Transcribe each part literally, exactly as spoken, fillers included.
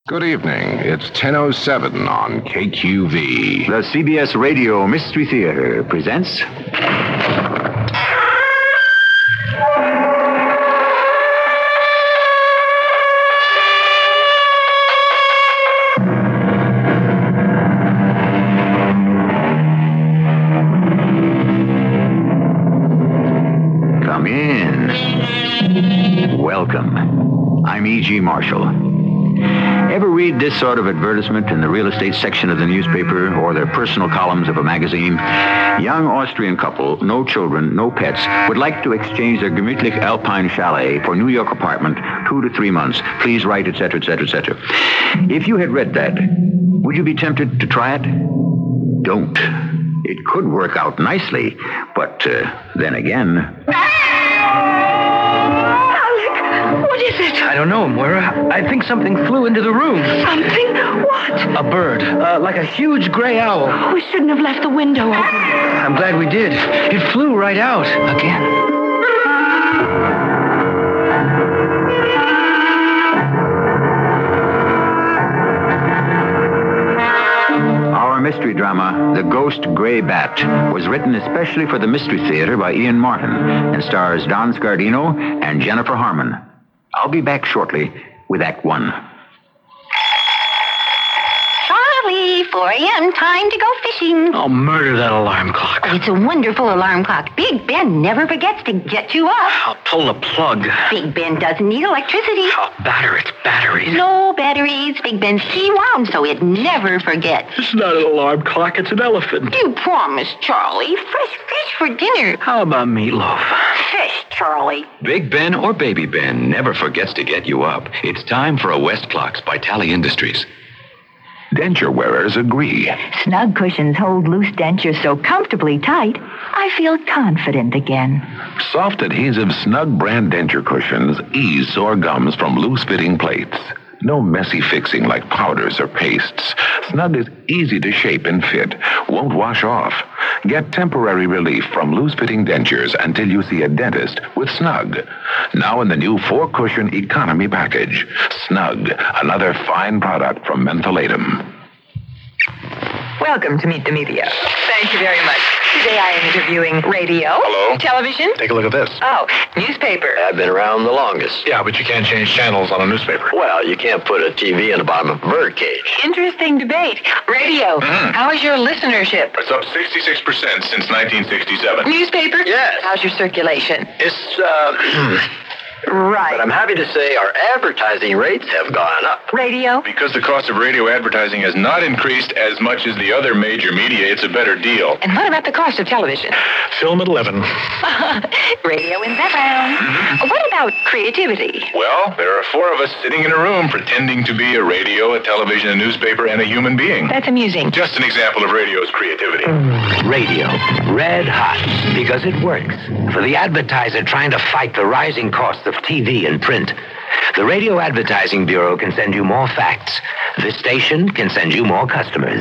Good evening. It's ten oh seven on K Q V. The C B S Radio Mystery Theater presents... Come in. Welcome. I'm E G. Marshall. Ever read this sort of advertisement in the real estate section of the newspaper or their personal columns of a magazine? Young Austrian couple, no children, no pets, would like to exchange their gemütlich Alpine chalet for New York apartment, two to three months. Please write, et cetera, et cetera, et cetera. If you had read that, would you be tempted to try it? Don't. It could work out nicely, but uh, then again... What is it? I don't know, Moira. I think something flew into the room. Something? What? A bird, uh, like a huge gray owl. We shouldn't have left the window open. I'm glad we did. It flew right out again. Our mystery drama, The Ghost Gray Bat, was written especially for the Mystery Theater by Ian Martin and stars Don Scardino and Jennifer Harmon. I'll be back shortly with Act One. Charlie, four a.m., time to go fishing. I'll murder that alarm clock. It's a wonderful alarm clock. Big Ben never forgets to get you up. I'll pull the plug. Big Ben doesn't need electricity. I'll batter its batteries. No batteries. Big Ben's key-wound so it never forgets. It's not an alarm clock, it's an elephant. You promised, Charlie. Fresh fish for dinner. How about meatloaf? Fish, Charlie. Big Ben or Baby Ben never forgets to get you up. It's time for a West Clocks by Tally Industries. Denture wearers agree. Snug cushions hold loose dentures so comfortably tight, I feel confident again. Soft adhesive Snug brand denture cushions ease sore gums from loose-fitting plates. No messy fixing like powders or pastes. Snug is easy to shape and fit. Won't wash off. Get temporary relief from loose-fitting dentures until you see a dentist with Snug. Now in the new four-cushion economy package. Snug, another fine product from Mentholatum. Welcome to Meet the Media. Thank you very much. Today I am interviewing radio, Hello? television. Take a look at this. Oh, newspaper. I've been around the longest. Yeah, but you can't change channels on a newspaper. Well, you can't put a T V in the bottom of a birdcage. Interesting debate. Radio. Mm. How is your listenership? It's up sixty-six percent since nineteen sixty-seven. Newspaper? Yes. How's your circulation? It's, uh... Right. But I'm happy to say our advertising rates have gone up. Radio? Because the cost of radio advertising has not increased as much as the other major media, it's a better deal. And what about the cost of television? Film at eleven. Radio in background. Mm-hmm. What about creativity? Well, there are four of us sitting in a room pretending to be a radio, a television, a newspaper, and a human being. That's amusing. Just an example of radio's creativity. Radio, red hot, because it works. For the advertiser trying to fight the rising costs of T V and print, the Radio Advertising Bureau can send you more facts. This station can send you more customers.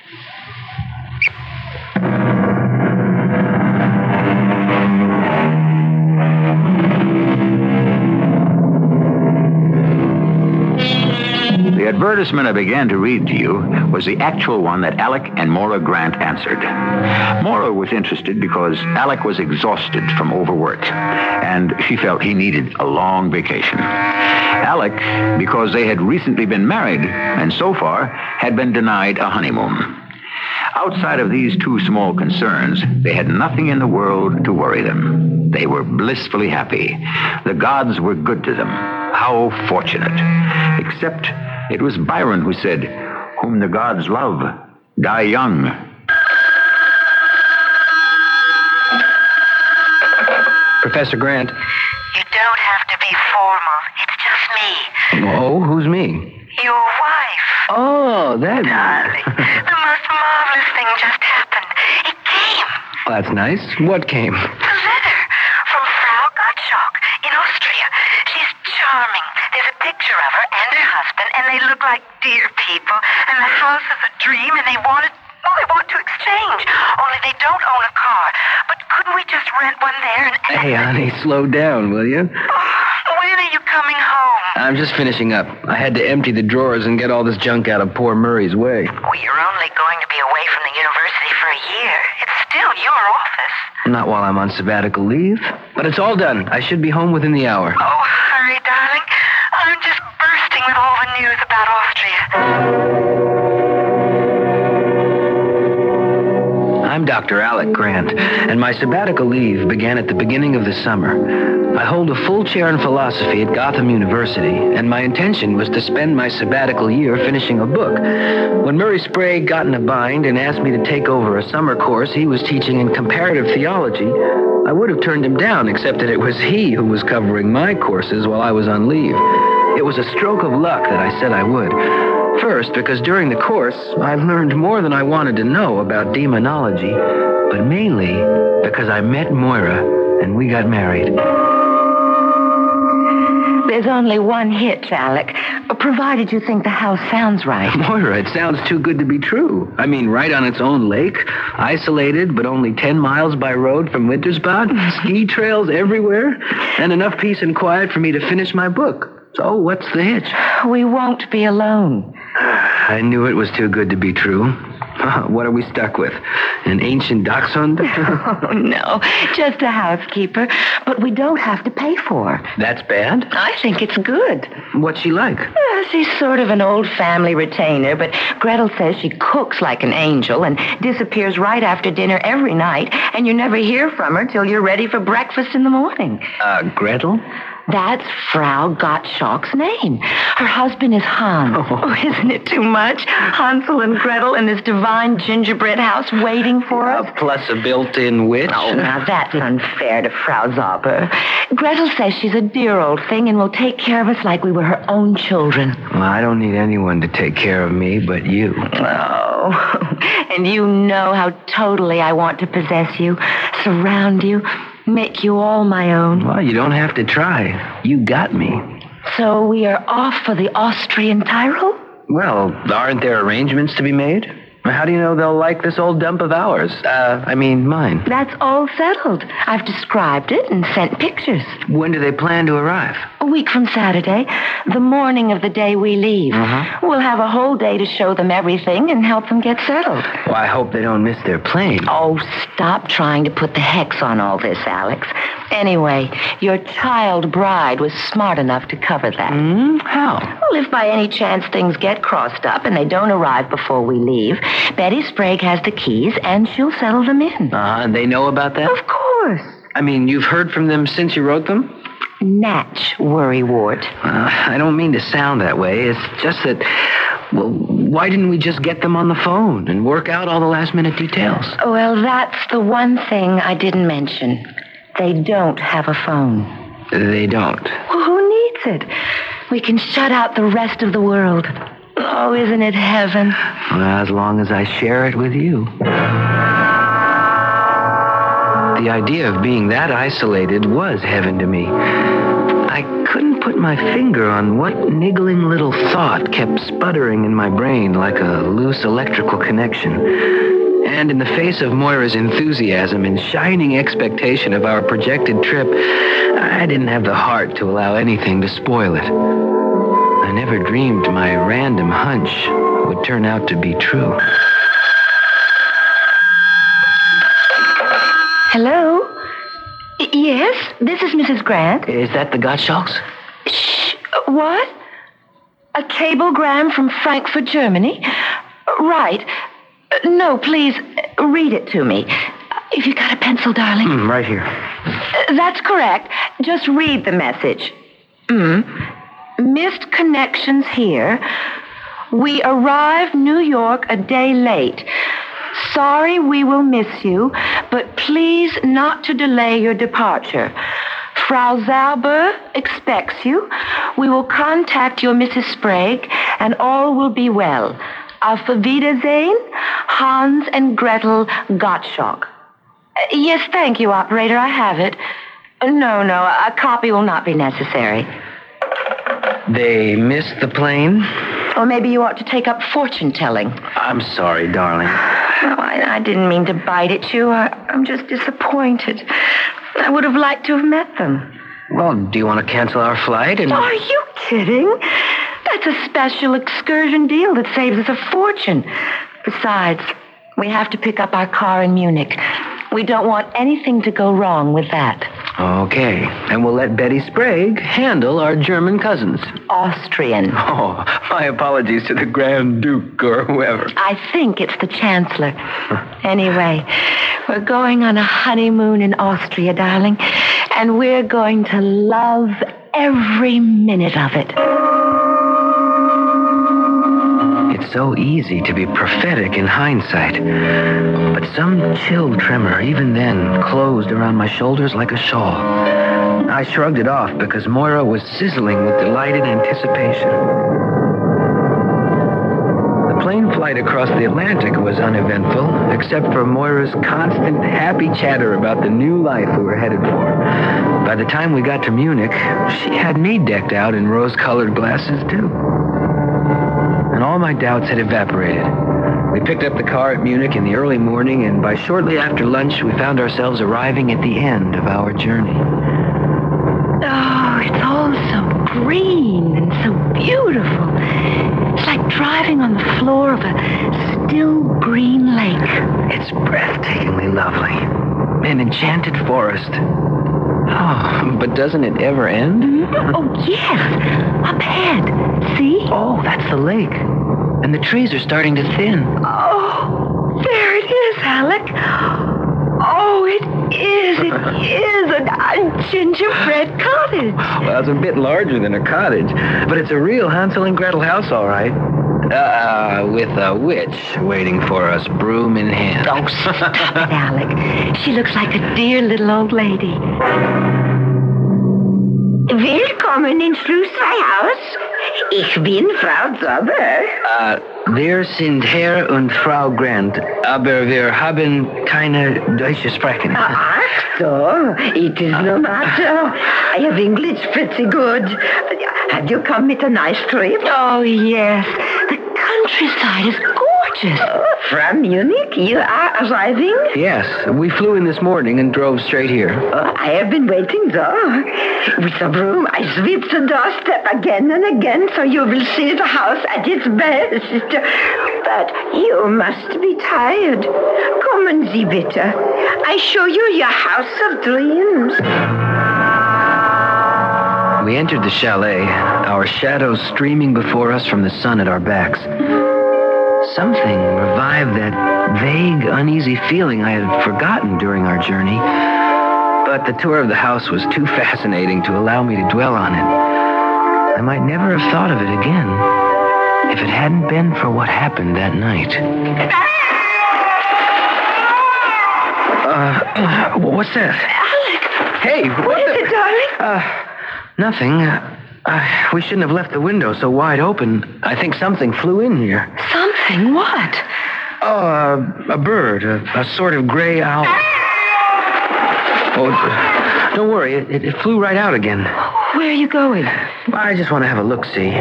The advertisement I began to read to you was the actual one that Alec and Maura Grant answered. Maura was interested because Alec was exhausted from overwork, and she felt he needed a long vacation. Alec, because they had recently been married, and so far had been denied a honeymoon. Outside of these two small concerns, they had nothing in the world to worry them. They were blissfully happy. The gods were good to them. How fortunate. Except it was Byron who said, "Whom the gods love, die young." Professor Grant. You don't have to be formal. It's just me. Oh, who's me? Your wife. Oh, that... Darling, the most marvelous thing just happened. It came. Oh, that's nice. What came? A letter from Frau Gottschalk in Austria. She's charming. There's a picture of her and her husband, and they look like dear people. And the house is a dream, and they want it. Well, they want to exchange. Only they don't own a car. But couldn't we just rent one there and... Hey, honey, slow down, will you? Oh, when are you coming home? I'm just finishing up. I had to empty the drawers and get all this junk out of poor Murray's way. Well, you're only going to be away from the university for a year. It's still your office. Not while I'm on sabbatical leave. But it's all done. I should be home within the hour. Oh, hurry, darling. I'm just bursting with all the news about Austria. I'm Doctor Alec Grant, and my sabbatical leave began at the beginning of the summer. I hold a full chair in philosophy at Gotham University, and my intention was to spend my sabbatical year finishing a book. When Murray Sprague got in a bind and asked me to take over a summer course he was teaching in comparative theology, I would have turned him down, except that it was he who was covering my courses while I was on leave. It was a stroke of luck that I said I would. First, because during the course, I learned more than I wanted to know about demonology, but mainly because I met Moira and we got married. There's only one hitch, Alec, provided you think the house sounds right. Moira, it sounds too good to be true. I mean, right on its own lake, isolated but only ten miles by road from Wintersbad, ski trails everywhere, and enough peace and quiet for me to finish my book. So what's the hitch? We won't be alone. I knew it was too good to be true. What are we stuck with? An ancient dachshund? Oh, no. Just a housekeeper. But we don't have to pay for her. That's bad? I think it's good. What's she like? Uh, she's sort of an old family retainer, but Gretel says she cooks like an angel and disappears right after dinner every night, and you never hear from her till you're ready for breakfast in the morning. Uh, Gretel? That's Frau Gottschalk's name. Her husband is Hans. Oh. Oh, isn't it too much? Hansel and Gretel in this divine gingerbread house waiting for us. Uh, plus a built-in witch. Oh, now that's unfair to Frau Zauber. Gretel says she's a dear old thing and will take care of us like we were her own children. Well, I don't need anyone to take care of me but you. Oh, and you know how totally I want to possess you, surround you, make you all my own. Well, you don't have to try. You got me. So we are off for the Austrian Tyrol? Well, aren't there arrangements to be made? How do you know they'll like this old dump of ours? Uh, I mean, mine. That's all settled. I've described it and sent pictures. When do they plan to arrive? A week from Saturday, the morning of the day we leave. Uh-huh. We'll have a whole day to show them everything and help them get settled. Well, I hope they don't miss their plane. Oh, stop trying to put the hex on all this, Alex. Anyway, your child bride was smart enough to cover that. Mm, how? Well, if by any chance things get crossed up and they don't arrive before we leave, Betty Sprague has the keys and she'll settle them in. Uh, and they know about that? Of course. I mean, you've heard from them since you wrote them? Natch, worrywart. Uh, I don't mean to sound that way. It's just that, well, why didn't we just get them on the phone and work out all the last-minute details? Well, that's the one thing I didn't mention. They don't have a phone. They don't. Well, who needs it? We can shut out the rest of the world. Oh, isn't it heaven? Well, as long as I share it with you. The idea of being that isolated was heaven to me. I couldn't put my finger on what niggling little thought kept sputtering in my brain like a loose electrical connection. And in the face of Moira's enthusiasm and shining expectation of our projected trip, I didn't have the heart to allow anything to spoil it. I never dreamed my random hunch would turn out to be true. Hello? Y- yes, this is Missus Grant. Is that the Gottschalks? Shh. What? A cablegram from Frankfurt, Germany? Right. No, please, read it to me. If you got a pencil, darling. Mm, right here. That's correct. Just read the message. Mm. Missed connections here. We arrived New York a day late. Sorry we will miss you, but please not to delay your departure. Frau Zauber expects you. We will contact your Missus Sprague, and all will be well. Auf Wiedersehen, Hans and Gretel Gottschalk. Uh, yes, thank you, operator. I have it. Uh, no, no, a copy will not be necessary. They missed the plane? Or maybe you ought to take up fortune-telling. I'm sorry, darling. Oh, I, I didn't mean to bite at you. I, I'm just disappointed. I would have liked to have met them. Well, do you want to cancel our flight? And Are you kidding. That's a special excursion deal that saves us a fortune. Besides, we have to pick up our car in Munich. We don't want anything to go wrong with that. Okay, and we'll let Betty Sprague handle our German cousins. Austrian. Oh, my apologies to the Grand Duke or whoever. I think it's the Chancellor. Anyway, we're going on a honeymoon in Austria, darling, and we're going to love every minute of it. It's so easy to be prophetic in hindsight. But some chill tremor, even then, closed around my shoulders like a shawl. I shrugged it off because Moira was sizzling with delighted anticipation. The plane flight across the Atlantic was uneventful, except for Moira's constant happy chatter about the new life we were headed for. By the time we got to Munich, she had me decked out in rose-colored glasses, too. And all my doubts had evaporated. We picked up the car at Munich in the early morning, and by shortly after lunch, we found ourselves arriving at the end of our journey. Oh, it's all so green and so beautiful. It's like driving on the floor of a still green lake. It's breathtakingly lovely. An enchanted forest. Oh, but doesn't it ever end? Mm-hmm. Oh, yes. Up ahead. See? Oh, that's the lake. And the trees are starting to thin. Oh, there it is, Alec. Oh, it is. It is a, a gingerbread cottage. Well, it's a bit larger than a cottage, but it's a real Hansel and Gretel house, all right. Uh, with a witch waiting for us, broom in hand. Oh, stop it, Alec. She looks like a dear little old lady. Willkommen in Schlussfreihaus. Ich bin Frau Zauber. Uh, wir sind Herr und Frau Grant, aber wir haben keine Deutsche sprechen. Ach so, it is no matter. I have English pretty good. Have you come with a nice trip? Oh, yes. The countryside is gorgeous. Oh, from Munich, you are arriving? Yes, we flew in this morning and drove straight here. Oh, I have been waiting there. With the broom, I sweep the doorstep again and again so you will see the house at its best. But you must be tired. Kommen Sie bitte. I show you your house of dreams. We entered the chalet, our shadows streaming before us from the sun at our backs. Something revived that vague, uneasy feeling I had forgotten during our journey. But the tour of the house was too fascinating to allow me to dwell on it. I might never have thought of it again if it hadn't been for what happened that night. Uh, what's that? Alec! Hey, what, what is the... it, darling? Uh, nothing. Uh, we shouldn't have left the window so wide open. I think something flew in here. Something? What? Oh, uh, a bird, a, a sort of gray owl. Oh, don't worry, it, it flew right out again. Where are you going? I just want to have a look-see.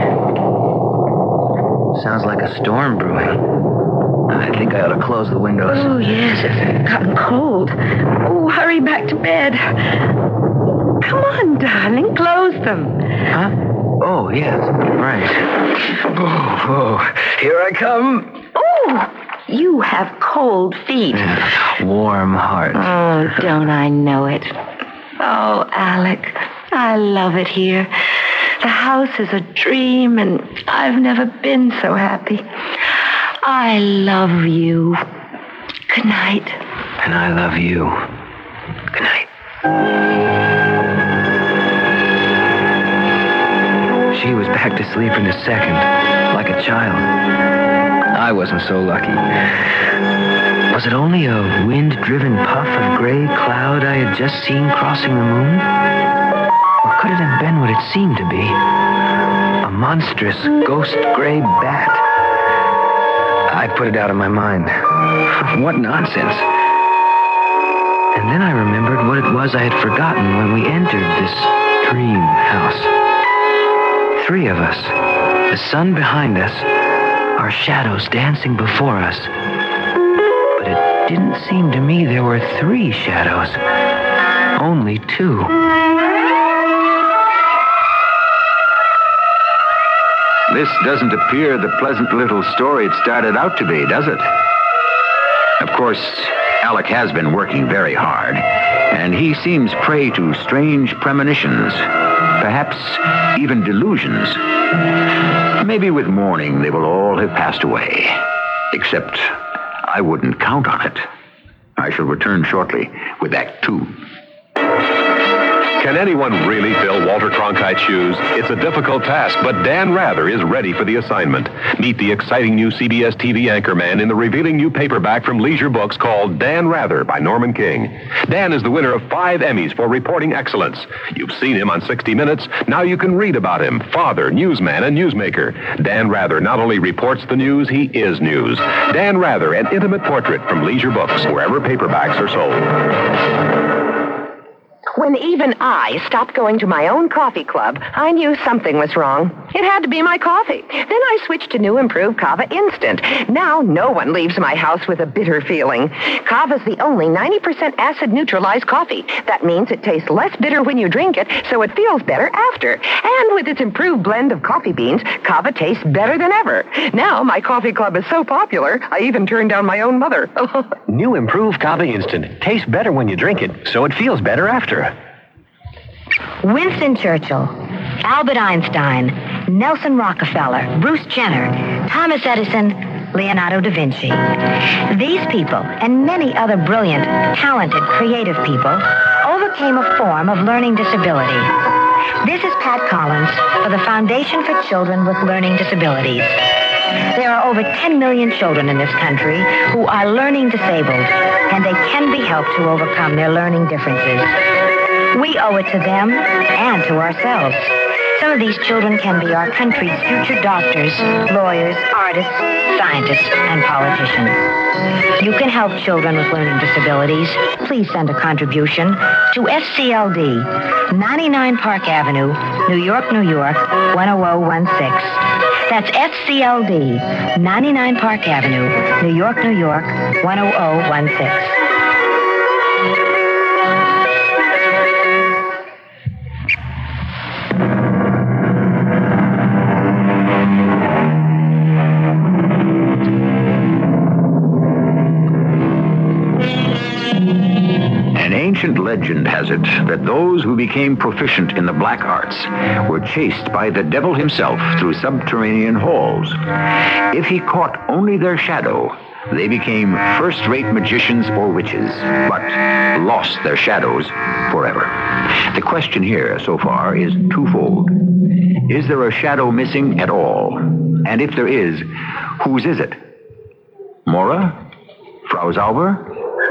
Sounds like a storm brewing. I think I ought to close the windows. Oh, yes, it's gotten cold. Oh, hurry back to bed. Come on, darling, close them. Huh? Oh, yes, right. Oh, oh, here I come. Oh, you have cold feet. Warm heart. Oh, don't I know it. Oh, Alec, I love it here. The house is a dream, and I've never been so happy. I love you. Good night. And I love you. Good night. She was back to sleep in a second, like a child. I wasn't so lucky. Was it only a wind-driven puff of gray cloud I had just seen crossing the moon? Or could it have been what it seemed to be? A monstrous, ghost-gray bat. I put it out of my mind. What nonsense. And then I remembered what it was I had forgotten when we entered this dream house. Three of us, the sun behind us, our shadows dancing before us. But it didn't seem to me there were three shadows, only two. This doesn't appear the pleasant little story it started out to be, does it? Of course, Alec has been working very hard, and he seems prey to strange premonitions, perhaps even delusions. Maybe with morning they will all have passed away, except I wouldn't count on it. I shall return shortly with Act Two. Can anyone really fill Walter Cronkite's shoes? It's a difficult task, but Dan Rather is ready for the assignment. Meet the exciting new C B S T V anchorman in the revealing new paperback from Leisure Books called Dan Rather by Norman King. Dan is the winner of five Emmys for reporting excellence. You've seen him on sixty minutes. Now you can read about him. Father, newsman, and newsmaker. Dan Rather not only reports the news, he is news. Dan Rather, an intimate portrait from Leisure Books, wherever paperbacks are sold. When even I stopped going to my own coffee club, I knew something was wrong. It had to be my coffee. Then I switched to new improved Kava Instant. Now no one leaves my house with a bitter feeling. Kava's the only ninety percent acid neutralized coffee. That means it tastes less bitter when you drink it, so it feels better after. And with its improved blend of coffee beans, Kava tastes better than ever. Now my coffee club is so popular, I even turned down my own mother. New improved Kava Instant. Tastes better when you drink it, so it feels better after. Winston Churchill, Albert Einstein, Nelson Rockefeller, Bruce Jenner, Thomas Edison, Leonardo da Vinci. These people, and many other brilliant, talented, creative people, overcame a form of learning disability. This is Pat Collins for the Foundation for Children with Learning Disabilities. There are over ten million children in this country who are learning disabled, and they can be helped to overcome their learning differences. We owe it to them and to ourselves. Some of these children can be our country's future doctors, lawyers, artists, scientists, and politicians. You can help children with learning disabilities. Please send a contribution to S C L D, ninety-nine Park Avenue, New York, New York, one oh oh one six. That's S C L D, ninety-nine Park Avenue, New York, New York, one oh oh one six. Ancient legend has it that those who became proficient in the black arts were chased by the devil himself through subterranean halls. If he caught only their shadow, they became first-rate magicians or witches, but lost their shadows forever. The question here, so far, is twofold. Is there a shadow missing at all? And if there is, whose is it? Mora? Frau Zauber?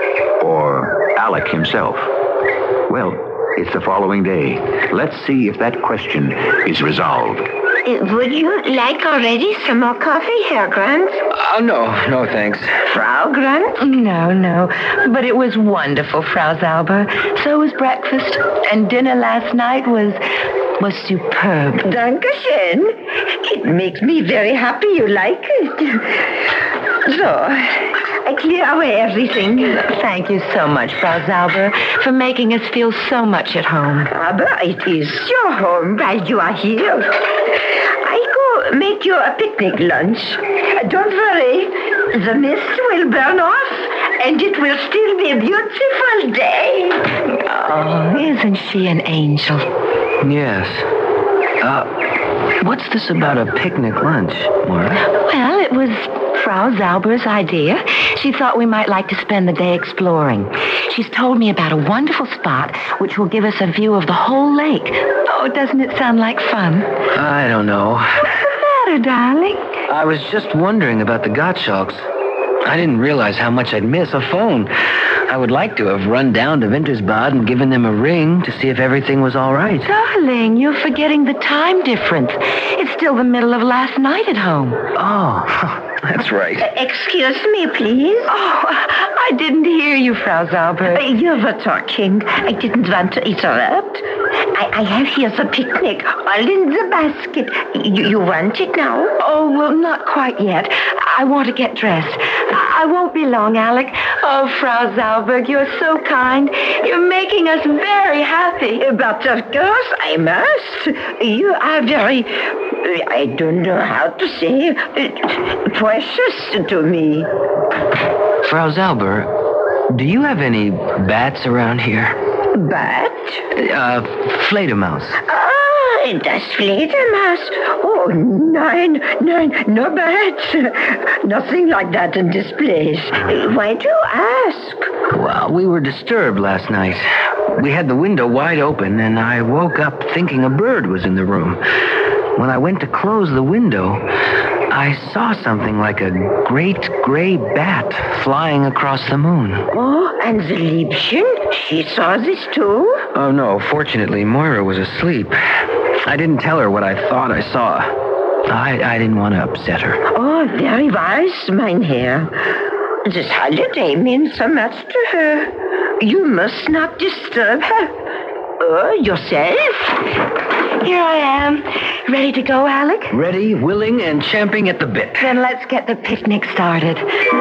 Or Alec himself? Well, it's the following day. Let's see if that question is resolved. Uh, would you like already some more coffee, Herr Grant? Oh, no, no, thanks. Frau Grant? No, no. But it was wonderful, Frau Zauber. So was breakfast. And dinner last night was... was superb. Dankeschön. It makes me very happy you like it. So, I clear away everything. Thank you so much, Frau Zauber, for making us feel so much at home. Aber it is your home while you are here. I go make you a picnic lunch. Don't worry, the mist will burn off, and it will still be a beautiful day. Oh, isn't she an angel? Yes. Uh, what's this about a picnic lunch, Maura? Well, it was Frau Zauber's idea. She thought we might like to spend the day exploring. She's told me about a wonderful spot which will give us a view of the whole lake. Oh, doesn't it sound like fun? I don't know. What's the matter, darling? I was just wondering about the Gottschalks. I didn't realize how much I'd miss a phone. I would like to have run down to Wintersbad and given them a ring to see if everything was all right. Darling, you're forgetting the time difference. It's still the middle of last night at home. Oh, that's right. Uh, excuse me, please. Oh, I didn't hear you, Frau Zauber. Uh, you were talking. I didn't want to interrupt. I, I have here the picnic, all in the basket. You, you want it now? Oh, well, not quite yet. I want to get dressed. I won't be long, Alec. Oh, Frau Zauberg, you're so kind. You're making us very happy. But of course I must. You are very, I don't know how to say, precious to me. Frau Zauber, do you have any bats around here? Bat? Uh, Fledermaus. Ah, das Fledermaus. Oh, nine, nine, no bats. Nothing like that in this place. Why do you ask? Well, we were disturbed last night. We had the window wide open, and I woke up thinking a bird was in the room. When I went to close the window, I saw something like a great gray bat flying across the moon. Oh, and the Liebchen? She saw this too? Oh, no. Fortunately, Moira was asleep. I didn't tell her what I thought I saw. I, I didn't want to upset her. Oh, very wise, mein Herr. This holiday means so much to her. You must not disturb her. Oh, yourself? Here I am. Ready to go, Alec? Ready, willing, and champing at the bit. Then let's get the picnic started.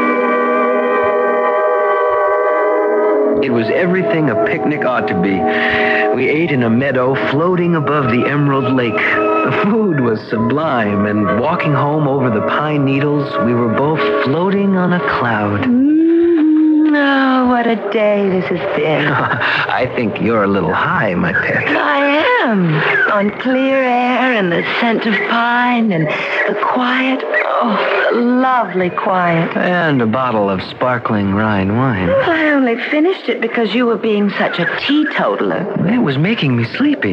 It was everything a picnic ought to be. We ate in a meadow floating above the Emerald Lake. The food was sublime, and walking home over the pine needles, we were both floating on a cloud. Mm, oh, what a day this has been. I think you're a little high, my pet. I am. On clear air and the scent of pine and the quiet. Oh, the lovely quiet. And a bottle of sparkling Rhine wine. I only finished it because you were being such a teetotaler. It was making me sleepy.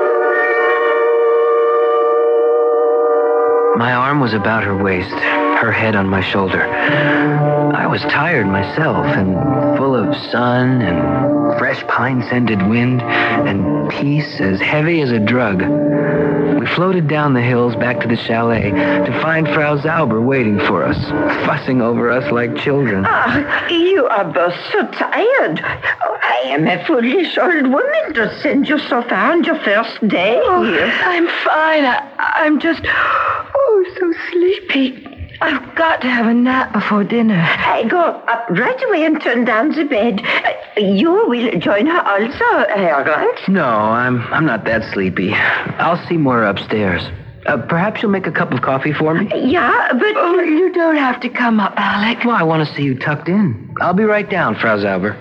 My arm was about her waist, her head on my shoulder. I was tired myself and full of sun and fresh pine-scented wind and peace as heavy as a drug. We floated down the hills back to the chalet to find Frau Zauber waiting for us, fussing over us like children. Ah, you are both so tired. Oh, I am a foolish old woman to send you so far on your first day. Oh, I'm fine. I, I'm just, oh, so sleepy. I've got to have a nap before dinner. I go up right away and turn down the bed. Uh, you will join her also, Herr Grant? No, I'm I'm not that sleepy. I'll see Moira upstairs. Uh, perhaps you'll make a cup of coffee for me? Yeah, but... Oh, you don't have to come up, Alec. Well, I want to see you tucked in. I'll be right down, Frau Zauber.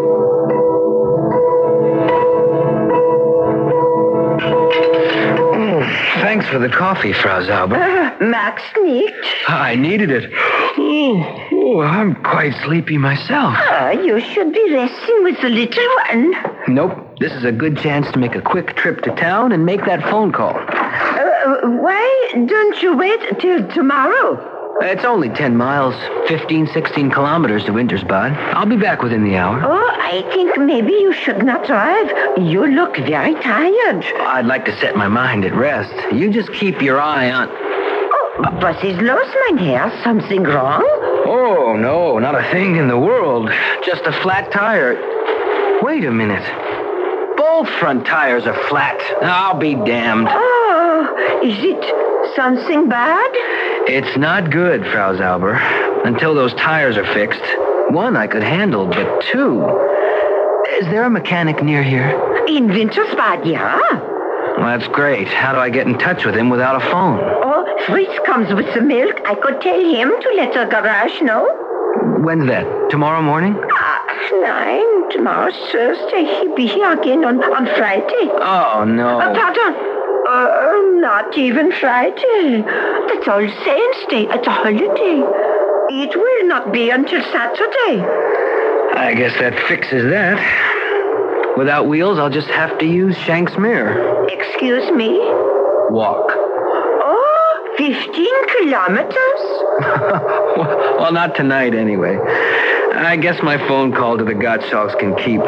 Thanks for the coffee, Frau Zauber. Uh, Max nicht. I needed it. Oh, oh, I'm quite sleepy myself. Ah, you should be resting with the little one. Nope. This is a good chance to make a quick trip to town and make that phone call. Uh, why don't you wait till tomorrow? It's only ten miles, fifteen, sixteen kilometers to Wintersbad. I'll be back within the hour. Oh, I think maybe you should not drive. You look very tired. I'd like to set my mind at rest. You just keep your eye on... Oh, was is los, mein Herr? Something wrong? Oh, no, not a thing in the world. Just a flat tire. Wait a minute. Both front tires are flat. I'll be damned. Oh, is it something bad? It's not good, Frau Zauber. Until those tires are fixed. One I could handle, but two... Is there a mechanic near here? In Wintersbad, yeah. Well, that's great. How do I get in touch with him without a phone? Oh, Fritz comes with the milk. I could tell him to let the garage know. When's that? Tomorrow morning? Ah, nine. Tomorrow's Thursday. He'll be here again on, on Friday. Oh, no. Uh, pardon. Uh, not even Friday. That's All Saints' Day. It's a holiday. It will not be until Saturday. I guess that fixes that. Without wheels, I'll just have to use Shank's mirror. Excuse me? Walk. Oh, fifteen kilometers? Well, not tonight, anyway. I guess my phone call to the Gottschalks can keep.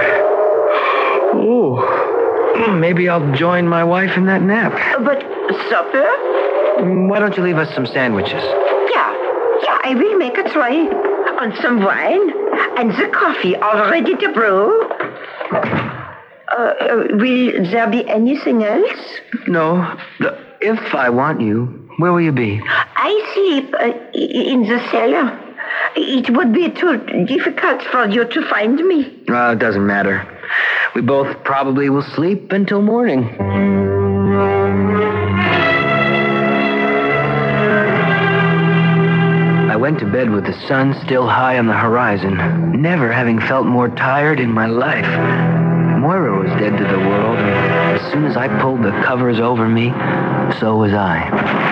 Ooh. Maybe I'll join my wife in that nap. But supper? Why don't you leave us some sandwiches? Yeah. Yeah, I will make a tray. On some wine. And the coffee all ready to brew. Uh, uh, will there be anything else? No. If I want you, where will you be? I sleep uh, in the cellar. It would be too difficult for you to find me. Well, it doesn't matter. We both probably will sleep until morning. I went to bed with the sun still high on the horizon, never having felt more tired in my life. Moira was dead to the world, and as soon as I pulled the covers over me, so was I.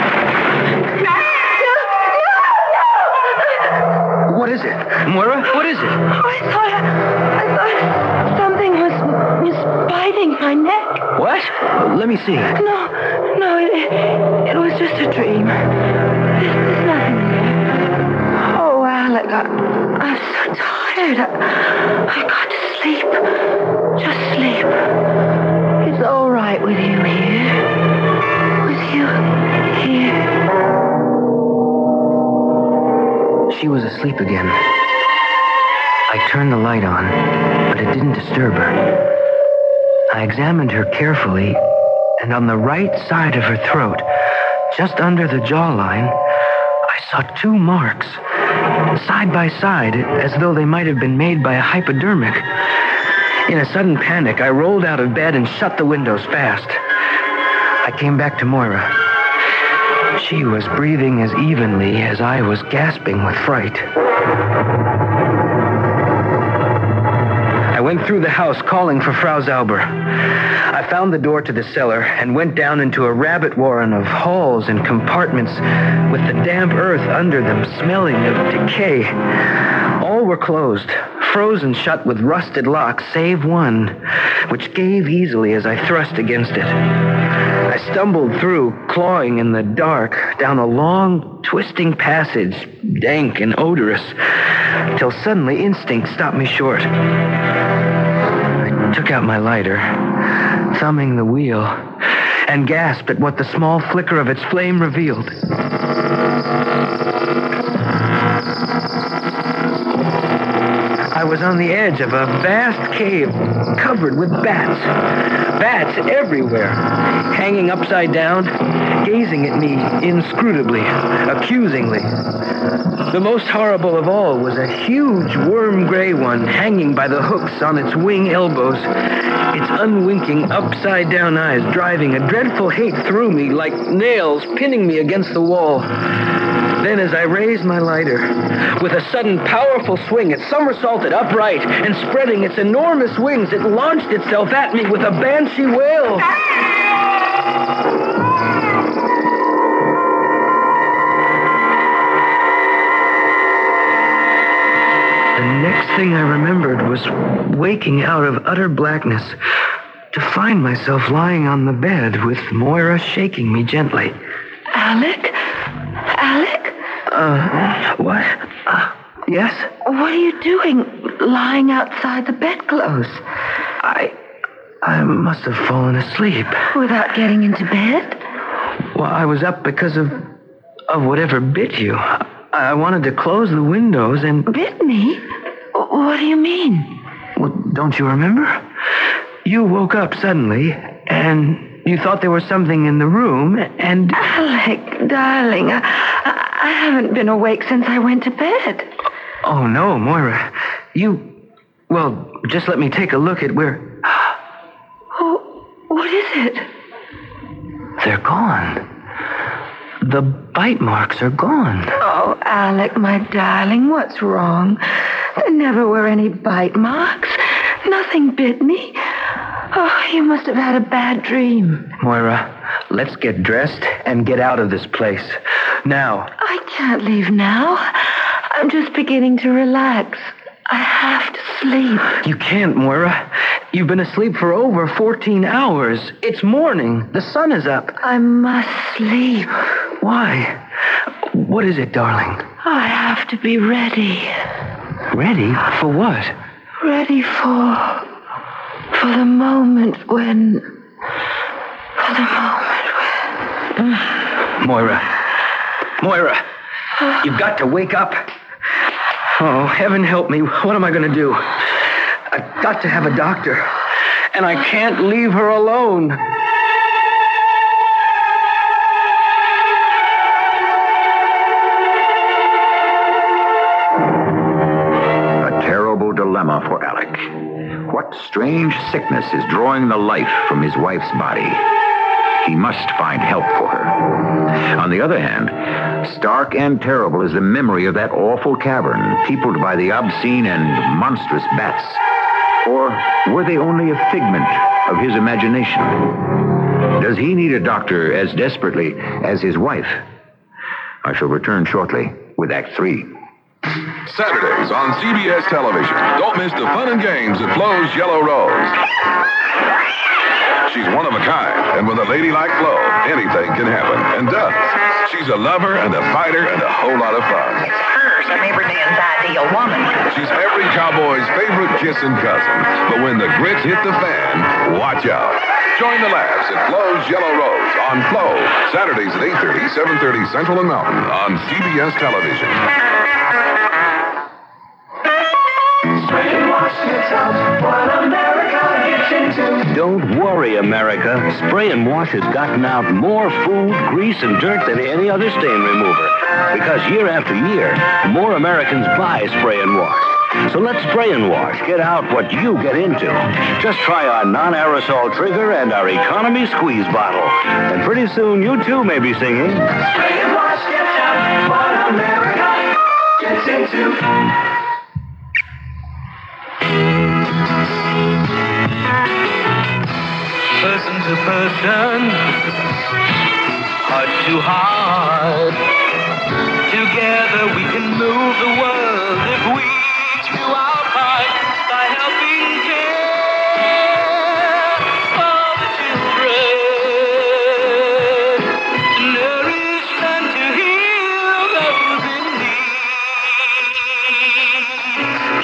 What is it? Moira, what is it? Oh, I thought, I thought something was, was biting my neck. What? Let me see. No, no, it, it was just a dream. There's, there's nothing there. Oh, Alec, I, I'm so tired. I, I've got to sleep. Just sleep. It's all right with you here. With you here. She was asleep again. I turned the light on, but it didn't disturb her. I examined her carefully, and on the right side of her throat, just under the jawline, I saw two marks, side by side, as though they might have been made by a hypodermic. In a sudden panic, I rolled out of bed and shut the windows fast. I came back to Moira. She was breathing as evenly as I was gasping with fright. I went through the house calling for Frau Zauber. I found the door to the cellar and went down into a rabbit warren of halls and compartments with the damp earth under them smelling of decay. All were closed, frozen shut with rusted locks, save one, which gave easily as I thrust against it. I stumbled through, clawing in the dark, down a long, twisting passage, dank and odorous, till suddenly instinct stopped me short. I took out my lighter, thumbing the wheel, and gasped at what the small flicker of its flame revealed. I was on the edge of a vast cave covered with bats. Bats everywhere, hanging upside down, gazing at me inscrutably, accusingly. The most horrible of all was a huge worm-gray one hanging by the hooks on its wing elbows, its unwinking upside-down eyes driving a dreadful hate through me like nails pinning me against the wall. Then as I raised my lighter, with a sudden powerful swing, it somersaulted upright, and spreading its enormous wings, it launched itself at me with a banshee wail. The next thing I remembered was waking out of utter blackness to find myself lying on the bed with Moira shaking me gently. Alec? Alec? Uh, what? Uh, yes? What are you doing, lying outside the bedclothes? I... I must have fallen asleep. Without getting into bed? Well, I was up because of... of whatever bit you. I, I wanted to close the windows and... Bit me? What do you mean? Well, don't you remember? You woke up suddenly, and you thought there was something in the room, and... Alec, darling, I, I haven't been awake since I went to bed. Oh, no, Moira. You... Well, just let me take a look at where... Oh, what is it? They're gone. The bite marks are gone. Oh, Alec, my darling, what's wrong? There never were any bite marks. Nothing bit me. Oh, you must have had a bad dream. Moira, let's get dressed and get out of this place. Now. I can't leave now. I'm just beginning to relax. I have to sleep. You can't, Moira. You've been asleep for over fourteen hours. It's morning. The sun is up. I must sleep. Why? What is it, darling? I have to be ready. Ready? For what? Ready for... For the moment when... For the moment when... Moira. Moira. You've got to wake up. Oh, heaven help me. What am I going to do? I've got to have a doctor. And I can't leave her alone. dilemma for Alec. What strange sickness is drawing the life from his wife's body? He must find help for her. On the other hand, stark and terrible is the memory of that awful cavern, peopled by the obscene and monstrous bats. Or were they only a figment of his imagination? Does he need a doctor as desperately as his wife? I shall return shortly with Act Three. Saturdays on C B S television. Don't miss the fun and games at Flo's Yellow Rose. She's one of a kind, and with a lady like Flo, anything can happen, and does. She's a lover and a fighter and a whole lot of fun. Her, so neighbor Dan's ideal woman. She's every cowboy's favorite kissing cousin. But when the grits hit the fan, watch out. Join the laughs at Flo's Yellow Rose on Flo, Saturdays at eight thirty, seven thirty Central and Mountain on C B S television. Spray and wash gets out what America gets into. Don't worry, America. Spray and Wash has gotten out more food, grease, and dirt than any other stain remover. Because year after year, more Americans buy Spray and Wash. So let's spray and wash. Get out what you get into. Just try our non-aerosol trigger and our economy squeeze bottle. And pretty soon, you too may be singing. Spray and wash gets out what America gets into. Person to person, heart to heart. Together we can move the world if we each do our part by helping care for the children, to nourish and to heal those in need.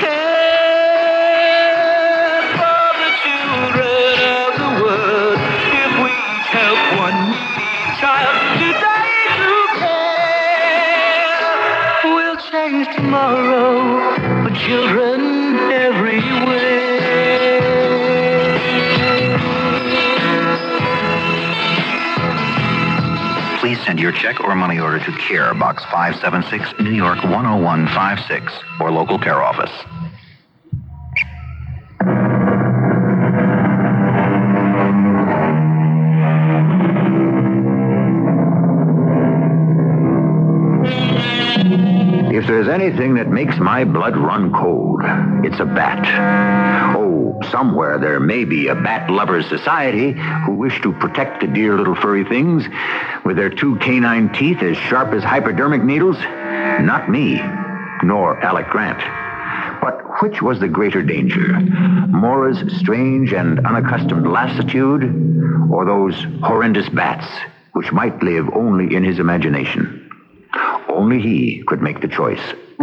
Care for the children of the world if we each help one needy child today through care. We'll change tomorrow for children everywhere. Please send your check or money order to CARE, Box five seven six, New York one oh one five six, or local care office. If there's anything that makes my blood run cold, it's a bat. Oh, somewhere there may be a bat lovers society who wish to protect the dear little furry things with their two canine teeth as sharp as hypodermic needles. Not me, nor Alec Grant. But which was the greater danger? Mora's strange and unaccustomed lassitude, or those horrendous bats which might live only in his imagination? Only he could make the choice.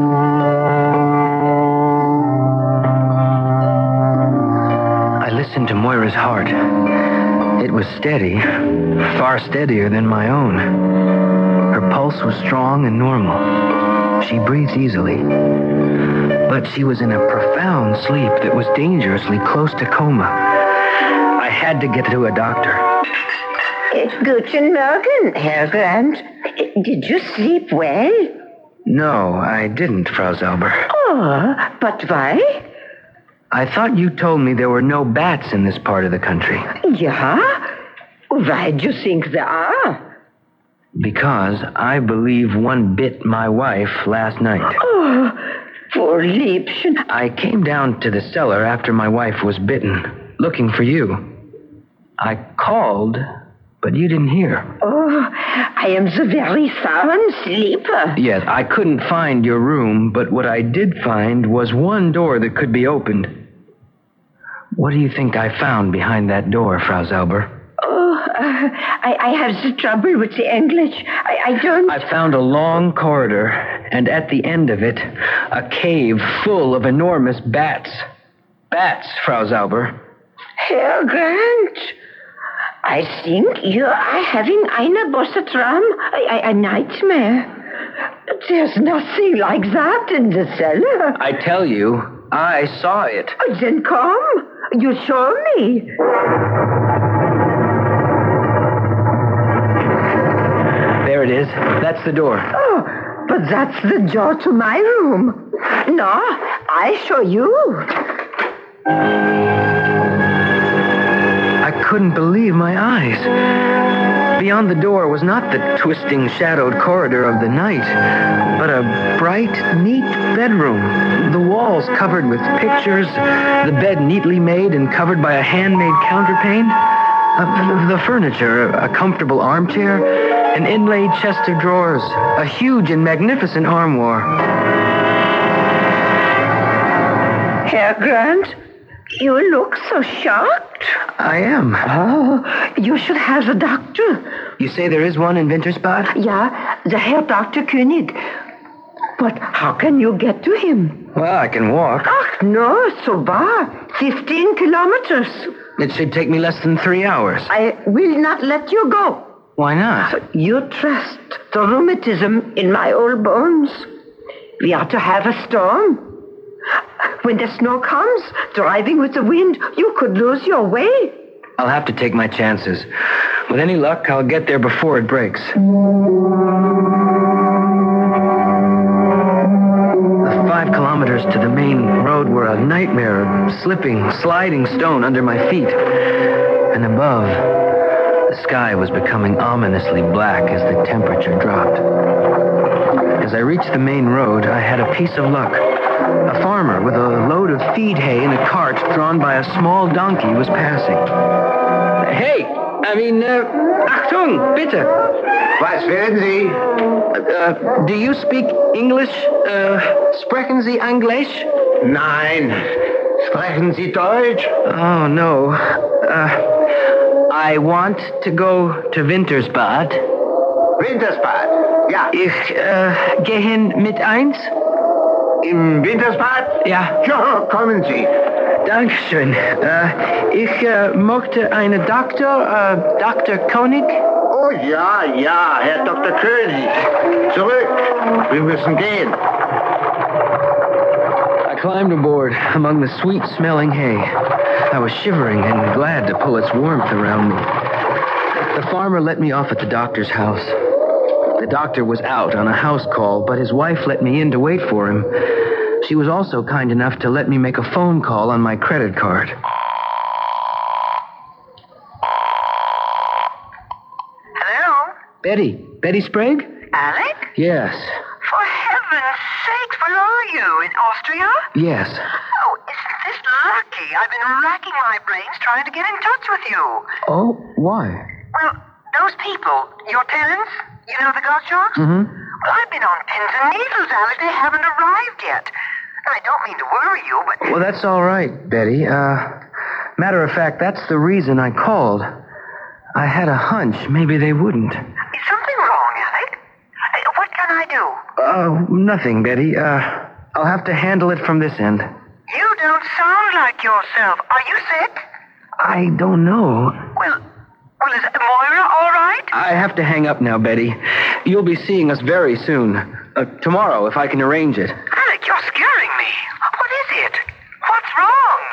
I listened to Moira's heart. It was steady, far steadier than my own. Her pulse was strong and normal. She breathed easily. But she was in a profound sleep that was dangerously close to coma. I had to get to a doctor. Guten Morgen, Herr Grant. Did you sleep well? No, I didn't, Frau Zauber. Oh, but why? I thought you told me there were no bats in this part of the country. Yeah? Why do you think there are? Because I believe one bit my wife last night. Oh, poor Liebchen. I came down to the cellar after my wife was bitten, looking for you. I called, but you didn't hear. Oh, I am the very sound sleeper. Yes, I couldn't find your room, but what I did find was one door that could be opened. What do you think I found behind that door, Frau Zauber? Oh, uh, I, I have the trouble with the English. I, I don't... I found a long corridor, and at the end of it, a cave full of enormous bats. Bats, Frau Zauber. Herr Grant, I think you are having eine große Traum, a, a nightmare. There's nothing like that in the cellar. I tell you, I saw it. Oh, then come. You show me. There it is. That's the door. Oh, But that's the door to my room. No, I show you. I couldn't believe my eyes. Beyond the door was not the twisting, shadowed corridor of the night, but a bright, neat bedroom. The walls covered with pictures, the bed neatly made and covered by a handmade counterpane. Uh, the furniture, a comfortable armchair, an inlaid chest of drawers, a huge and magnificent armoire. Herr Grant, you look so shocked. I am. Oh, you should have a doctor. You say there is one in Wintersbad? Yeah, the Herr Doctor König. But how can you get to him? Well, I can walk. Ach, no, so far. Fifteen kilometers. It should take me less than three hours. I will not let you go. Why not? You trust the rheumatism in my old bones. We are to have a storm. When the snow comes, driving with the wind, you could lose your way. I'll have to take my chances. With any luck, I'll get there before it breaks. The five kilometers to the main road were a nightmare of slipping, sliding stone under my feet. And above, the sky was becoming ominously black as the temperature dropped. As I reached the main road, I had a piece of luck. A farmer with a load of feed hay in a cart drawn by a small donkey was passing. Hey, I mean, uh, Achtung, bitte. Was wollen Sie? Uh, do you speak English? Uh, sprechen Sie Englisch? Nein. Sprechen Sie Deutsch? Oh, no. Uh, I want to go to Wintersbad. Wintersbad? Ja. Ich äh, gehen mit eins? Im Wintersbad? Ja. Ja, kommen Sie. Dankeschön. Äh, ich äh, möchte einen Doktor, äh, Doktor König. Oh ja, ja, Herr Doktor König. Zurück. Wir müssen gehen. I climbed aboard among the sweet-smelling hay. I was shivering and glad to pull its warmth around me. The farmer let me off at the doctor's house. The doctor was out on a house call, but his wife let me in to wait for him. She was also kind enough to let me make a phone call on my credit card. Hello? Betty. Betty Sprague? Alec? Yes. For heaven's sakes, where are you? In Austria? Yes. Oh, isn't this lucky? I've been racking my brains trying to get in touch with you. Oh, why? Well, those people, your tenants, you know the Gottschalks? Mm-hmm. Well, I've been on pins and needles, Alec. They haven't arrived yet. I don't mean to worry you, but... Well, that's all right, Betty. Uh, matter of fact, that's the reason I called. I had a hunch maybe they wouldn't. Is something wrong, Alec? Uh, What can I do? Uh, nothing, Betty. Uh, I'll have to handle it from this end. You don't sound like yourself. Are you sick? I don't know. Well, well, is Moira all right? I have to hang up now, Betty. You'll be seeing us very soon. Uh, tomorrow, if I can arrange it. Alec, you're scaring me. What is it? What's wrong?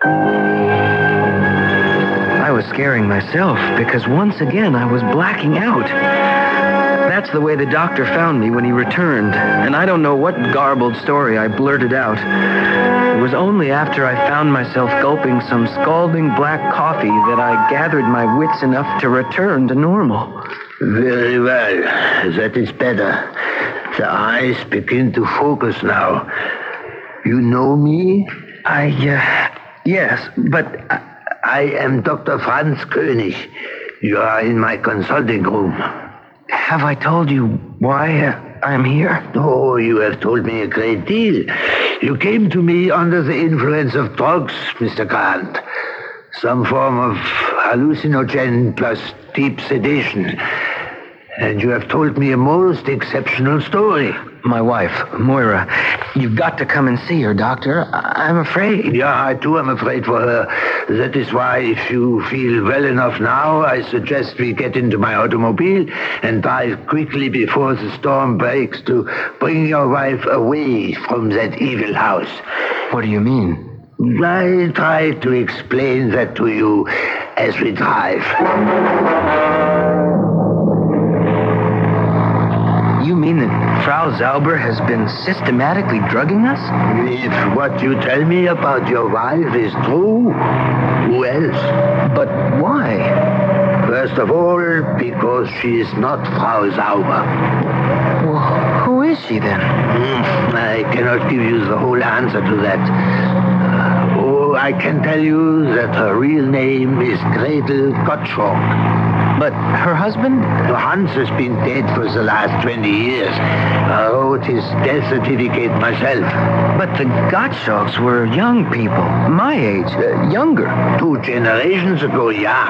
I was scaring myself because once again I was blacking out. That's the way the doctor found me when he returned, and I don't know what garbled story I blurted out. It was only after I found myself gulping some scalding black coffee that I gathered my wits enough to return to normal. Very well. That is better. The eyes begin to focus now. You know me? I, uh, yes, but... I, I am Doctor Franz König. You are in my consulting room. Have I told you why uh, I'm here? Oh, you have told me a great deal. You came to me under the influence of drugs, Mister Grant. Some form of hallucinogen plus deep sedation. And you have told me a most exceptional story. My wife, Moira. You've got to come and see her, Doctor. I- I'm afraid. Yeah, I too am afraid for her. That is why, if you feel well enough now, I suggest we get into my automobile and drive quickly before the storm breaks to bring your wife away from that evil house. What do you mean? I try to explain that to you as we drive. You mean that Frau Zauber has been systematically drugging us? If what you tell me about your wife is true, who else? But why? First of all, because she is not Frau Zauber. Well, who is she then? Mm, I cannot give you the whole answer to that. Uh, oh, I can tell you that her real name is Gretel Gottschalk. But her husband? Hans has been dead for the last twenty years. I wrote his death certificate myself. But the Gottschalks were young people, my age, uh, younger. Two generations ago, yeah.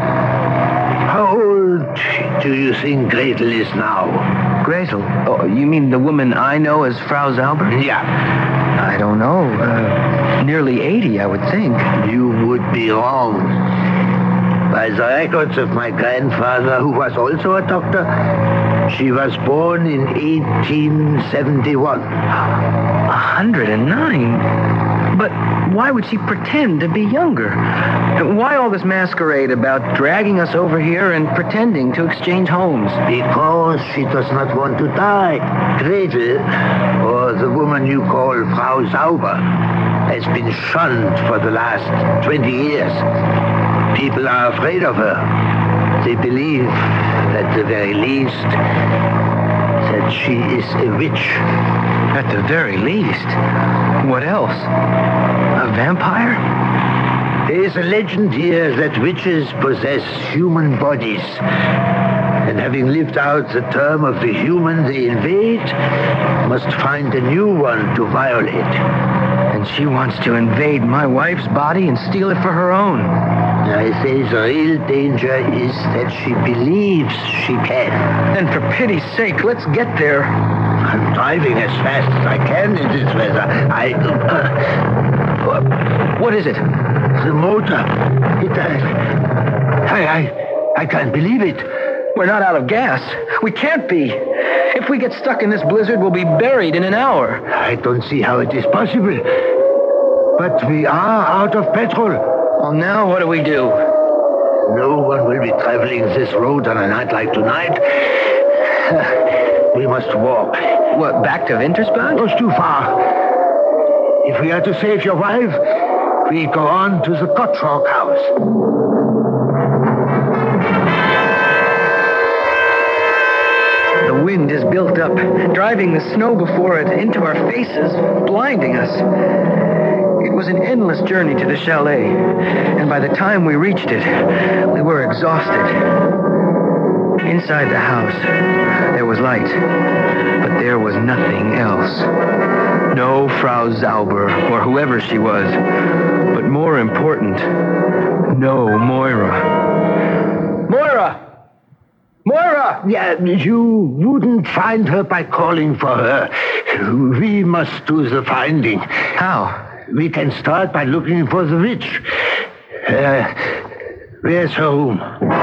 How old do you think Gretel is now? Gretel? Oh, you mean the woman I know as Frau Zauber? Yeah. I don't know. Uh, nearly eighty, I would think. You would be wrong. By the records of my grandfather, who was also a doctor, she was born in eighteen seventy-one. A hundred and nine? But why would she pretend to be younger? Why all this masquerade about dragging us over here and pretending to exchange homes? Because she does not want to die. Gretel, or the woman you call Frau Zauber, has been shunned for the last twenty years. People are afraid of her. They believe, at the very least, that she is a witch. At the very least? What else? A vampire? There is a legend here that witches possess human bodies. And having lived out the term of the human they invade, must find a new one to violate. And she wants to invade my wife's body and steal it for her own. I say the real danger is that she believes she can. Then for pity's sake, let's get there. I'm driving as fast as I can in this weather. I... Uh, what is it? The motor. It... Uh, I, I... I can't believe it. We're not out of gas. We can't be. If we get stuck in this blizzard, we'll be buried in an hour. I don't see how it is possible. But we are out of petrol. Well, now what do we do? No one will be traveling this road on a night like tonight. We must walk. What, back to Wintersbach? It's too far. If we are to save your wife, we go on to the Gottschalk house. The wind is built up, driving the snow before it into our faces, blinding us. It was an endless journey to the chalet, and by the time we reached it, we were exhausted. Inside the house, there was light, but there was nothing else. No Frau Zauber, or whoever she was, but more important, no Moira. Moira! Moira! Yeah, you wouldn't find her by calling for her. We must do the finding. How? We can start by looking for the witch. Uh, where's her room?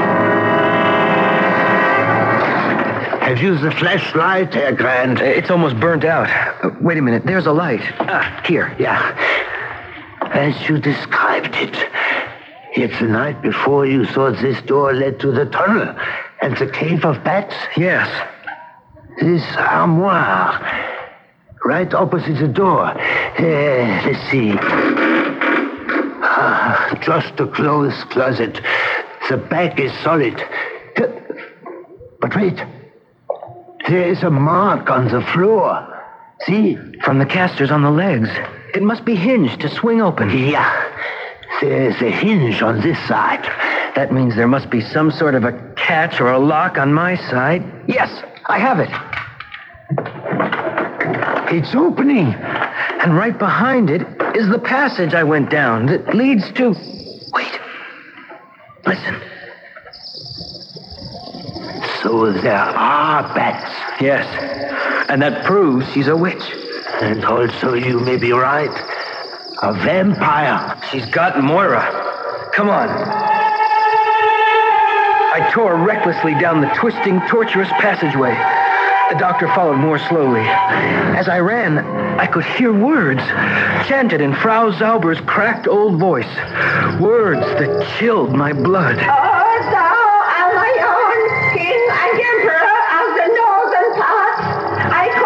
Have you the flashlight, Herr Grant? It's almost burnt out. Uh, wait a minute, there's a light. Ah, here. Yeah. As you described it. It's the night before you thought this door led to the tunnel and the cave of bats? Yes. This armoire, right opposite the door. Uh, let's see. Ah, just a clothes closet. The back is solid. But wait. There is a mark on the floor. See? From the casters on the legs. It must be hinged to swing open. Yeah. There's a hinge on this side. That means there must be some sort of a catch or a lock on my side. Yes, I have it. It's opening. And right behind it is the passage I went down that leads to... Wait. Listen. So there are bats. Yes. And that proves she's a witch. And also you may be right. A vampire. She's got Moira. Come on. I tore recklessly down the twisting, tortuous passageway. The doctor followed more slowly. As I ran, I could hear words, chanted in Frau Zauber's cracked old voice. Words that chilled my blood. Oh, thou art my own king and emperor of the northern parts. I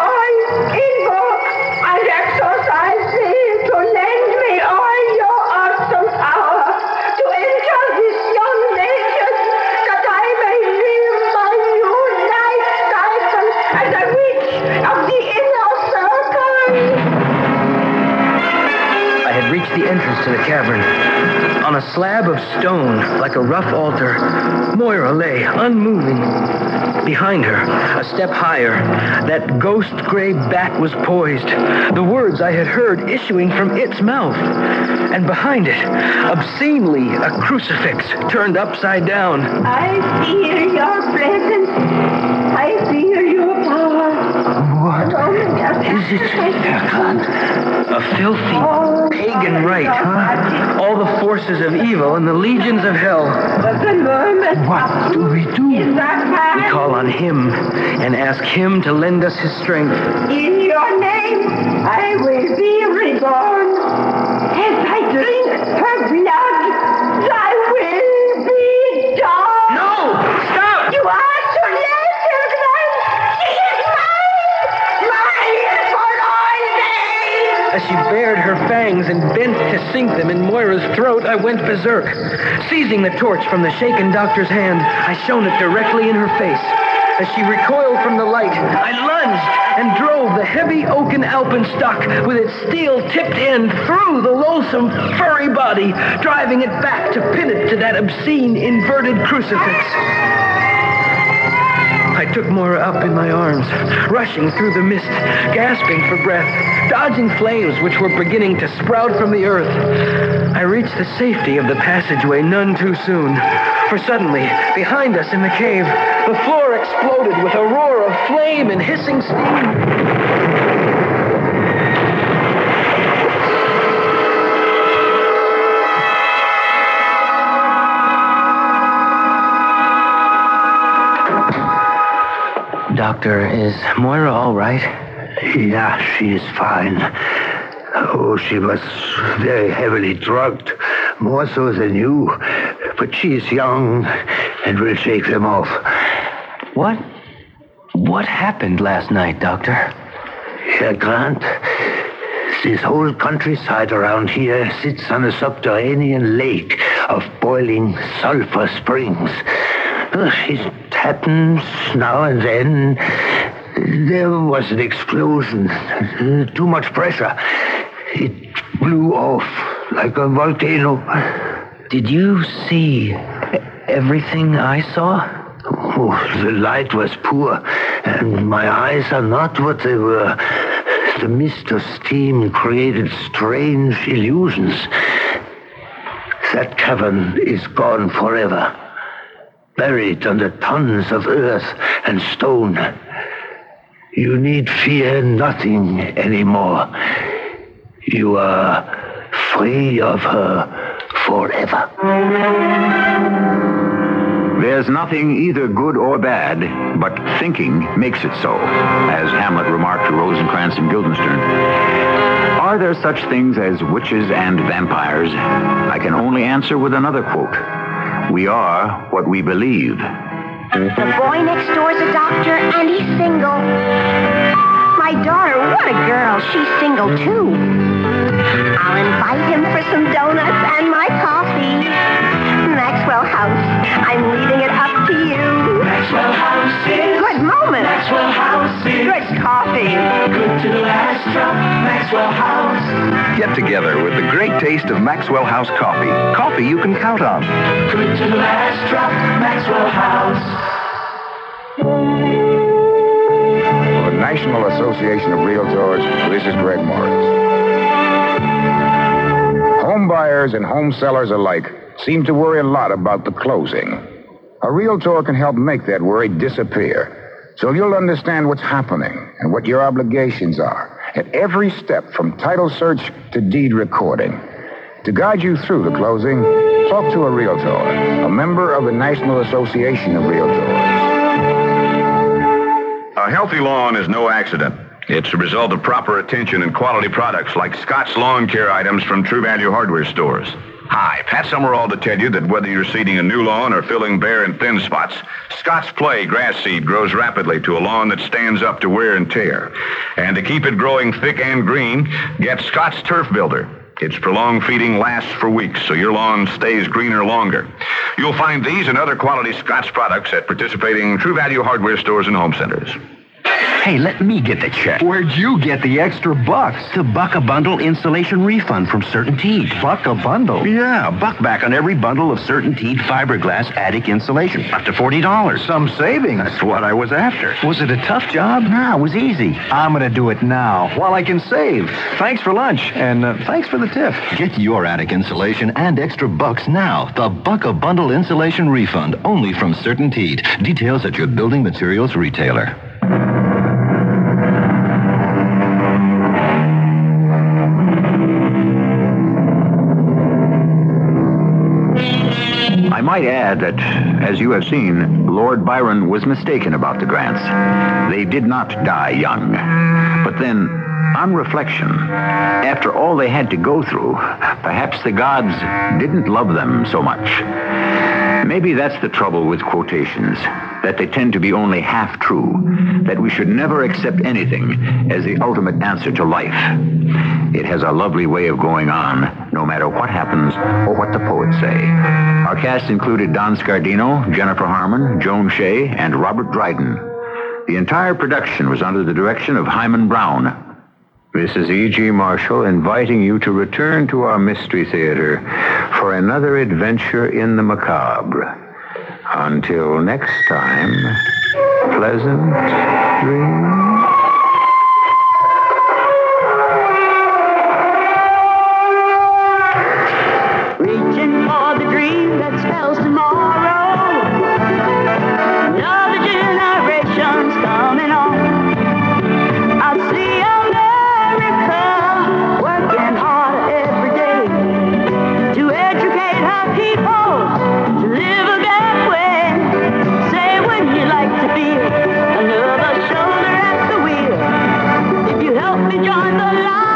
reached the entrance to the cavern. On a slab of stone, like a rough altar, Moira lay, unmoving. Behind her, a step higher, that ghost-gray back was poised, the words I had heard issuing from its mouth. And behind it, obscenely, a crucifix turned upside down. I fear your presence. I fear your power. What is it, Herr Grant? A filthy pagan rite, huh? All the forces of evil and the legions of hell. What do we do? We call on him and ask him to lend us his strength. In your name, I will be reborn. As I drink her blood, I will be done. No! Stop! You are too late, Hildebrand. She is mine! Mine for all days! As she bared her fangs and bent to sink them in Moira's throat, I went berserk. Seizing the torch from the shaken doctor's hand, I shone it directly in her face. As she recoiled from the light, I lunged and drove the heavy oaken alpenstock with its steel-tipped end through the loathsome, furry body, driving it back to pin it to that obscene, inverted crucifix. I took Moira up in my arms, rushing through the mist, gasping for breath, dodging flames which were beginning to sprout from the earth. I reached the safety of the passageway none too soon, for suddenly, behind us in the cave, the floor exploded with a roar of flame and hissing steam. Doctor, is Moira all right? Yeah, she is fine. Oh, she was very heavily drugged, more so than you. But she is young and will shake them off. What? What happened last night, Doctor? Herr Grant, this whole countryside around here sits on a subterranean lake of boiling sulfur springs. Uh, It happens now and then. There was an explosion. Uh, Too much pressure. It blew off like a volcano. Did you see everything I saw? Oh, the light was poor, and my eyes are not what they were. The mist of steam created strange illusions. That cavern is gone forever, buried under tons of earth and stone. You need fear nothing anymore. You are free of her forever. There's nothing either good or bad, but thinking makes it so, as Hamlet remarked to Rosencrantz and Guildenstern. Are there such things as witches and vampires? I can only answer with another quote. We are what we believe. The boy next door is a doctor, and he's single. My daughter, what a girl. She's single, too. I'll invite him for some donuts and my coffee. Maxwell House, I'm leaving it up to you. Maxwell House is good moment. Maxwell House is good coffee. Good to the last drop. Maxwell House. Get together with the great taste of Maxwell House coffee. Coffee you can count on. Good to the last drop. Maxwell House. For the National Association of Realtors, this is Greg Morris. Home buyers and home sellers alike seem to worry a lot about the closing. A realtor can help make that worry disappear, so you'll understand what's happening and what your obligations are at every step from title search to deed recording. To guide you through the closing, talk to a realtor, a member of the National Association of Realtors. A healthy lawn is no accident. It's a result of proper attention and quality products like Scott's lawn care items from True Value Hardware stores. Hi, Pat Summerall to tell you that whether you're seeding a new lawn or filling bare and thin spots, Scott's Play grass seed grows rapidly to a lawn that stands up to wear and tear. And to keep it growing thick and green, get Scott's Turf Builder. Its prolonged feeding lasts for weeks, so your lawn stays greener longer. You'll find these and other quality Scott's products at participating True Value Hardware stores and home centers. Hey, let me get the check. Where'd you get the extra bucks? The Buck a Bundle Insulation Refund from CertainTeed. Buck a Bundle? Yeah, buck back on every bundle of CertainTeed fiberglass attic insulation. Up to forty dollars. Some savings. That's what I was after. Was it a tough job? No, it was easy. I'm going to do it now while I can save. Thanks for lunch, and uh, thanks for the tip. Get your attic insulation and extra bucks now. The Buck a Bundle Insulation Refund, only from CertainTeed. Details at your building materials retailer. I might add that, as you have seen, Lord Byron was mistaken about the Grants. They did not die young. But then, on reflection, after all they had to go through, perhaps the gods didn't love them so much. Maybe that's the trouble with quotations, that they tend to be only half true, that we should never accept anything as the ultimate answer to life. It has a lovely way of going on, no matter what happens or what the poets say. Our cast included Don Scardino, Jennifer Harmon, Joan Shea, and Robert Dryden. The entire production was under the direction of Hyman Brown. This is E G. Marshall inviting you to return to our Mystery Theater for another adventure in the macabre. Until next time, pleasant dreams. Reaching for the dream that spells tomorrow. Another generation's coming on. I see America working hard every day to educate her people to live a better way. Say, wouldn't you like to be another shoulder at the wheel? If you help me join the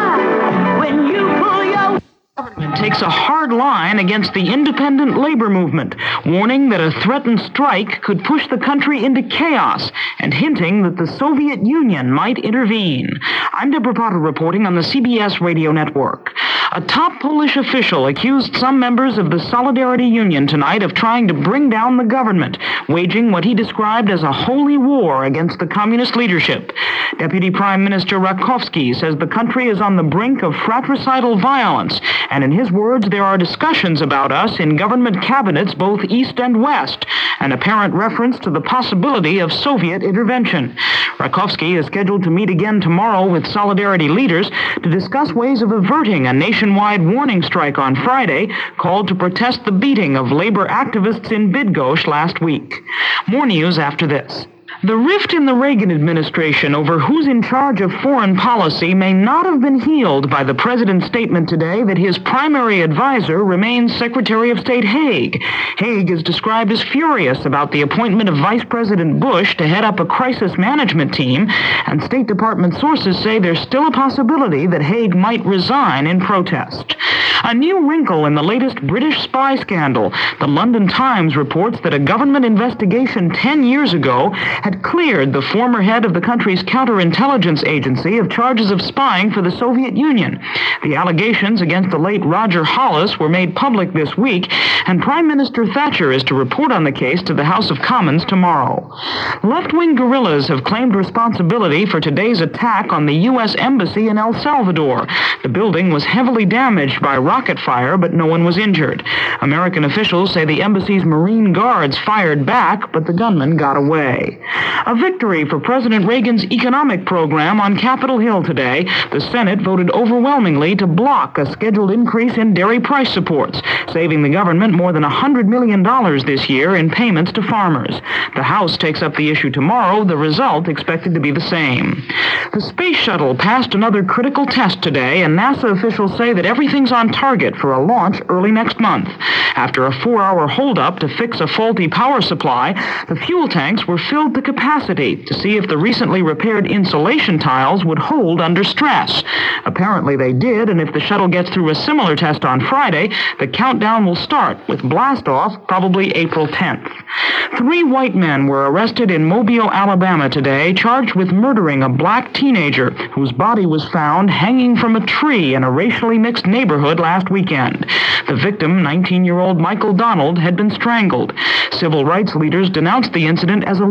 line when you pull your... Government takes a hard line against the independent labor movement, warning that a threatened strike could push the country into chaos and hinting that the Soviet Union might intervene. I'm Deborah Potter reporting on the C B S radio network. A top Polish official accused some members of the Solidarity Union tonight of trying to bring down the government, waging what he described as a holy war against the communist leadership. Deputy Prime Minister Rakowski says the country is on the brink of fratricidal violence, and in his words, there are discussions about us in government cabinets both east and west, an apparent reference to the possibility of Soviet intervention. Rakowski is scheduled to meet again tomorrow with Solidarity leaders to discuss ways of averting a nationwide warning strike on Friday called to protest the beating of labor activists in Bydgoszcz last week. More news after this. The rift in the Reagan administration over who's in charge of foreign policy may not have been healed by the president's statement today that his primary advisor remains Secretary of State Haig. Haig is described as furious about the appointment of Vice President Bush to head up a crisis management team, and State Department sources say there's still a possibility that Haig might resign in protest. A new wrinkle in the latest British spy scandal. The London Times reports that a government investigation ten years ago had cleared the former head of the country's counterintelligence agency of charges of spying for the Soviet Union. The allegations against the late Roger Hollis were made public this week, and Prime Minister Thatcher is to report on the case to the House of Commons tomorrow. Left-wing guerrillas have claimed responsibility for today's attack on the U S Embassy in El Salvador. The building was heavily damaged by rocket fire, but no one was injured. American officials say the embassy's Marine Guards fired back, but the gunman got away. A victory for President Reagan's economic program on Capitol Hill today. The Senate voted overwhelmingly to block a scheduled increase in dairy price supports, saving the government more than one hundred million dollars this year in payments to farmers. The House takes up the issue tomorrow, the result expected to be the same. The space shuttle passed another critical test today, and NASA officials say that everything's on target for a launch early next month. After a four-hour holdup to fix a faulty power supply, the fuel tanks were filled to capacity to see if the recently repaired insulation tiles would hold under stress. Apparently they did, and if the shuttle gets through a similar test on Friday, the countdown will start, with blast-off probably April tenth. Three white men were arrested in Mobile, Alabama today, charged with murdering a black teenager whose body was found hanging from a tree in a racially mixed neighborhood last weekend. The victim, nineteen-year-old Michael Donald, had been strangled. Civil rights leaders denounced the incident as a lynching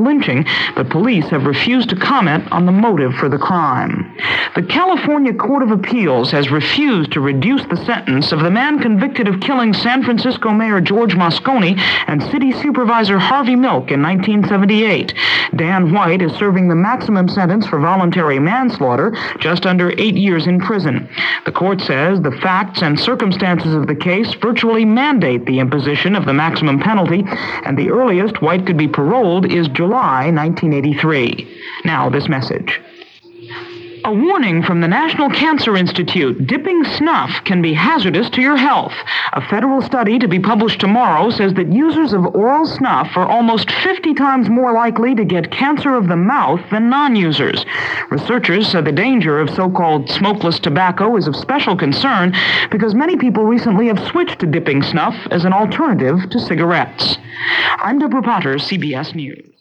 shooting, but police have refused to comment on the motive for the crime. The California Court of Appeals has refused to reduce the sentence of the man convicted of killing San Francisco Mayor George Moscone and City Supervisor Harvey Milk in nineteen seventy-eight. Dan White is serving the maximum sentence for voluntary manslaughter, just under eight years in prison. The court says the facts and circumstances of the case virtually mandate the imposition of the maximum penalty, and the earliest White could be paroled is July nineteen eighty-three. Now, this message. A warning from the National Cancer Institute. Dipping snuff can be hazardous to your health. A federal study to be published tomorrow says that users of oral snuff are almost fifty times more likely to get cancer of the mouth than non-users. Researchers said the danger of so-called smokeless tobacco is of special concern because many people recently have switched to dipping snuff as an alternative to cigarettes. I'm Deborah Potter, C B S News.